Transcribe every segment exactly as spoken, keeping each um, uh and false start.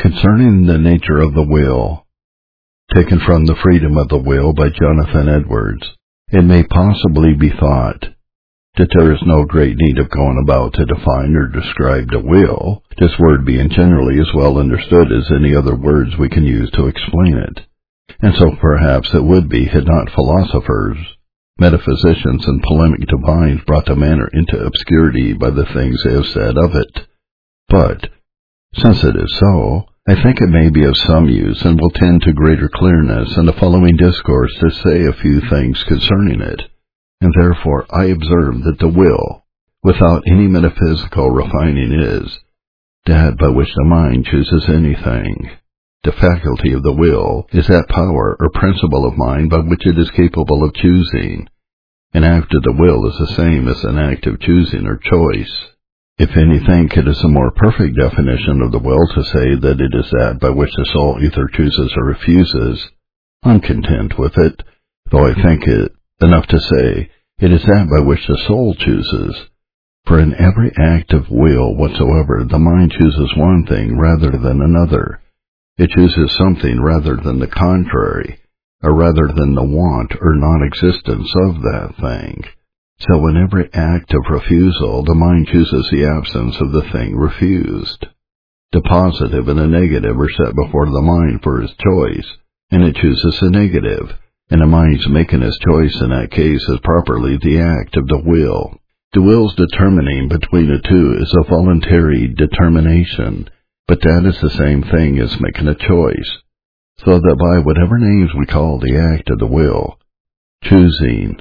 Concerning the nature of the will, taken from The Freedom of the Will by Jonathan Edwards, it may possibly be thought that there is no great need of going about to define or describe the will, this word being generally as well understood as any other words we can use to explain it. And so perhaps it would be had not philosophers, metaphysicians, and polemic divines brought the matter into obscurity by the things they have said of it. But, since it is so, I think it may be of some use and will tend to greater clearness in the following discourse to say a few things concerning it, and therefore I observe that the will, without any metaphysical refining, is that by which the mind chooses anything. The faculty of the will is that power or principle of mind by which it is capable of choosing. An act of the will is the same as an act of choosing or choice. If any think it is a more perfect definition of the will to say that it is that by which the soul either chooses or refuses, I'm content with it, though I think it enough to say it is that by which the soul chooses. For in every act of will whatsoever, the mind chooses one thing rather than another. It chooses something rather than the contrary, or rather than the want or non-existence of that thing. So in every act of refusal, the mind chooses the absence of the thing refused. The positive and the negative are set before the mind for its choice, and it chooses the negative, and the mind's making its choice in that case is properly the act of the will. The will's determining between the two is a voluntary determination, but that is the same thing as making a choice, so that by whatever names we call the act of the will, choosing,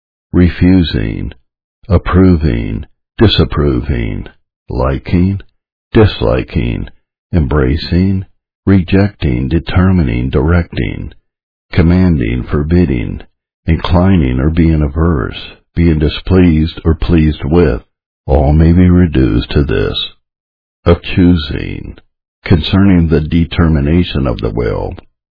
refusing, approving, disapproving, liking, disliking, embracing, rejecting, determining, directing, commanding, forbidding, inclining or being averse, being displeased or pleased with, all may be reduced to this, of choosing. Concerning the determination of the will,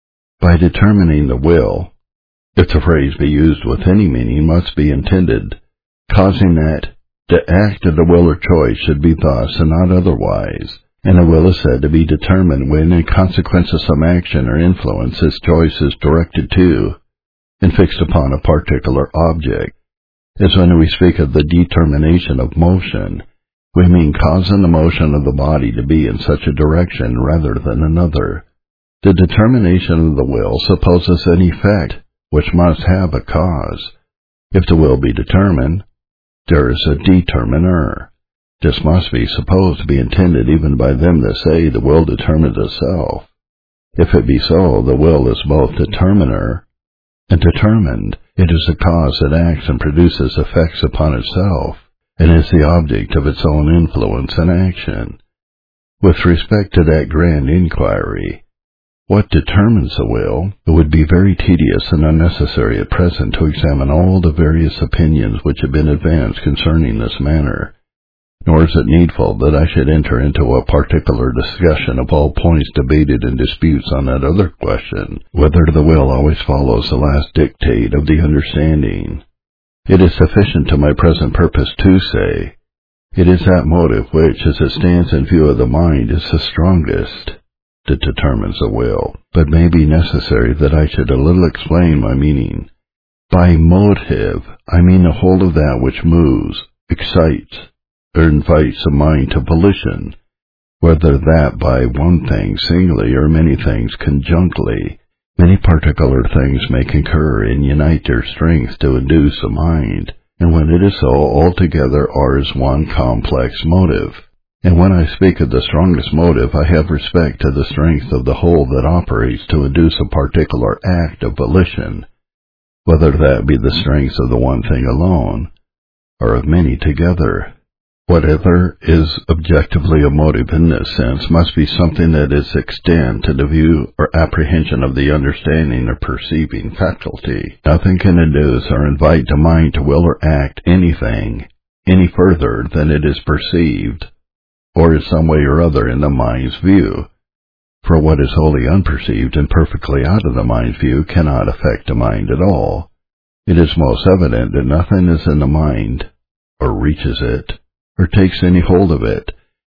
by determining the will, if the phrase be used with any meaning, must be intended, causing that the act of the will or choice should be thus and not otherwise, and the will is said to be determined when, in consequence of some action or influence, its choice is directed to and fixed upon a particular object. As when we speak of the determination of motion, we mean causing the motion of the body to be in such a direction rather than another. The determination of the will supposes an effect which must have a cause. If the will be determined, there is a determiner. This must be supposed to be intended even by them that say the will determines itself. If it be so, the will is both determiner and determined. It is a cause that acts and produces effects upon itself, and is the object of its own influence and action. With respect to that grand inquiry, what determines the will, it would be very tedious and unnecessary at present to examine all the various opinions which have been advanced concerning this matter, nor is it needful that I should enter into a particular discussion of all points debated in disputes on that other question, whether the will always follows the last dictate of the understanding. It is sufficient to my present purpose to say, it is that motive which, as it stands in view of the mind, is the strongest that determines the will, but may be necessary that I should a little explain my meaning. By motive, I mean the whole of that which moves, excites, or invites the mind to volition, whether that by one thing singly or many things conjunctly. Many particular things may concur and unite their strength to induce the mind, and when it is so, altogether are as one complex motive. And when I speak of the strongest motive, I have respect to the strength of the whole that operates to induce a particular act of volition, whether that be the strength of the one thing alone, or of many together. Whatever is objectively a motive in this sense must be something that is extant to the view or apprehension of the understanding or perceiving faculty. Nothing can induce or invite the mind to will or act anything any further than it is perceived, or is some way or other in the mind's view. For what is wholly unperceived and perfectly out of the mind's view cannot affect the mind at all. It is most evident that nothing is in the mind, or reaches it, or takes any hold of it,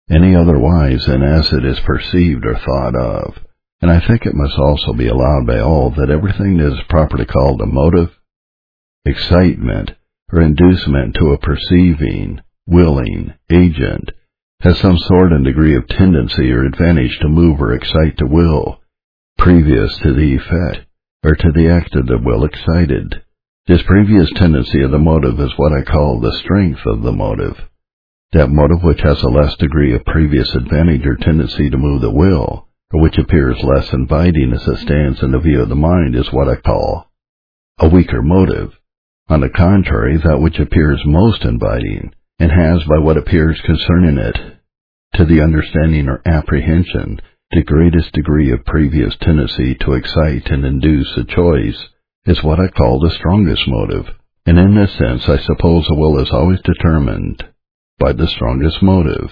any otherwise than as it is perceived or thought of. And I think it must also be allowed by all that everything that is properly called a motive, excitement, or inducement to a perceiving, willing agent has some sort and degree of tendency or advantage to move or excite the will, previous to the effect, or to the act of the will excited. This previous tendency of the motive is what I call the strength of the motive. That motive which has a less degree of previous advantage or tendency to move the will, or which appears less inviting as it stands in the view of the mind, is what I call a weaker motive. On the contrary, that which appears most inviting, and has, by what appears concerning it, to the understanding or apprehension, the greatest degree of previous tendency to excite and induce a choice, is what I call the strongest motive. And in this sense, I suppose the will is always determined by the strongest motive.